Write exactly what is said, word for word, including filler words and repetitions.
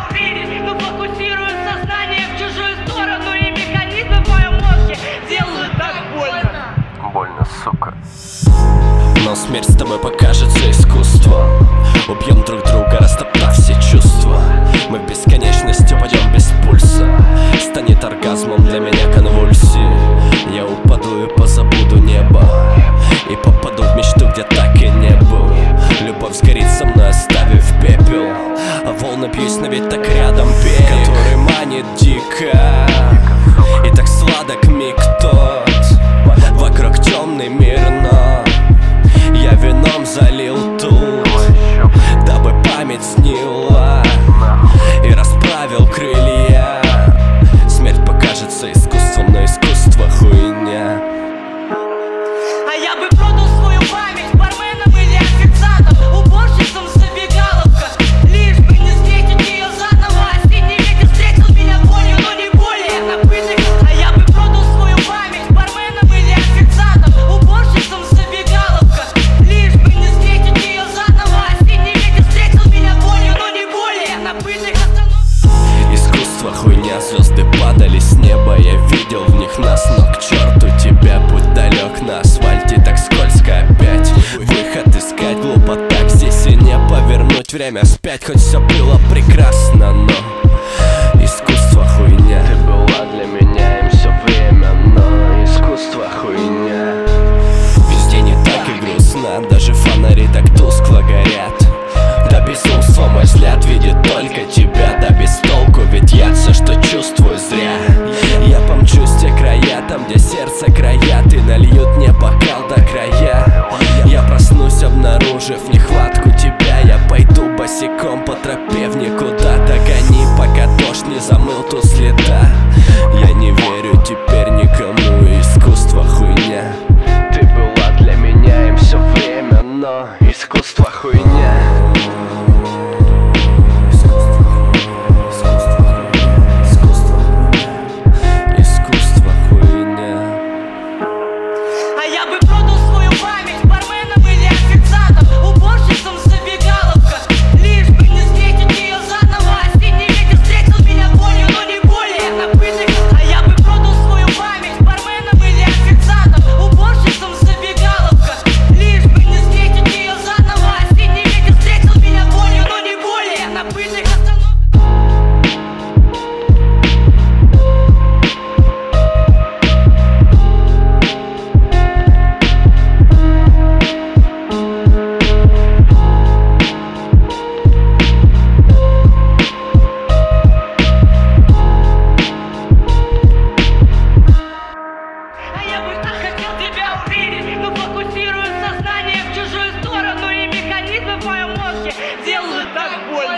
увидеть, но фокусирую сознание в чужую сторону, и механизмы в моем мозге делают так больно. Больно, сука. Но смерть с тобой покажется искусством. Убьем друг друга, растоптав все чувства. Мы в бесконечность упадем без пульса. Станет оргазмом для меня конвульсии. Я упаду и позабуду небо, и попаду в мечту, где так и не был. Любовь сгорит со мной, оставив пепел, а волны бьюсь, но ведь так рядом берег, который манит дико. И так сладок миг тот. Вокруг темный мир, но я вином залил тут, дабы память снила и расправил крылья. Смерть покажется искусством, но искусство хуйня. А я бы продал свою память барменам или официантам, уборщицам в забегаловках, лишь бы не встретить ее заново. Осенний ветер встретил меня болью, но не более напыльных. А я бы продал свою память барменам или официантам, уборщицам в забегаловках, лишь бы не встретить ее заново. Осенний ветер встретил меня болью, но не более напыльных остановках. Искусство хуйня, звезды падали с неба, я видел в них нас, но к черту тебя, будь далек на асфальте, так скользко опять. Выход искать глупо так, здесь и не повернуть время вспять, хоть все было прекрасно, но искусство хуйня. Ты была для меня им все время, но искусство хуйня. Везде не так и грустно, даже фонари так тускло горят. Да безумство мой взгляд видит только тебя, да без толку, ведь я все, что чувствую, зря. Я помчусь в те края, там где сердце краят, и нальют мне бокал до края. Я проснусь, обнаружив нехватку тебя, я пойду босиком по тропе в никуда. Догони, пока дождь не замыл тут следа. Я не верю теперь никому, искусство хуйня. Ты была для меня им все время, но искусство хуйня. Искусство хуйня. А я бы продал свою память барменам или официантам, уборщицам в забегаловках, лишь бы не встретить ее заново. Осенний ветер встретил меня болью, но не более напыльных. А я бы продал свою память барменам или официантам, уборщицам в забегаловках, лишь бы не встретить ее заново. Осенний ветер встретил меня болью, но не более напыльных остановках. А я бы так хотел тебя увидеть, но фокусирую сознание в чужую сторону, и механизмы в моем мозге делают так больно.